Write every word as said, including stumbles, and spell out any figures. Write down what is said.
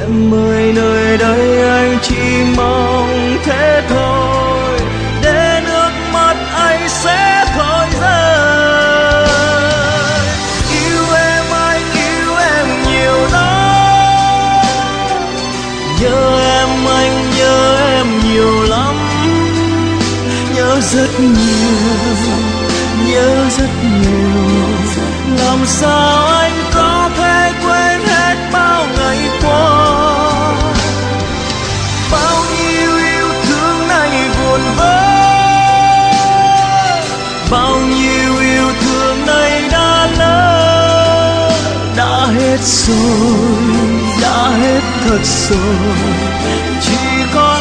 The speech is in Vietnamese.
em ơi nơi đây anh chỉ mong thế thôi, để nước mắt anh sẽ thôi rơi. Yêu em anh yêu em nhiều lắm, nhớ em anh nhớ em nhiều lắm, nhớ rất nhiều, nhớ rất nhiều. Làm sao anh có thể quên hết bao ngày qua, bao nhiêu yêu thương này buồn vỡ, bao nhiêu yêu thương này đã lỡ, đã hết rồi, đã hết thật rồi, chỉ còn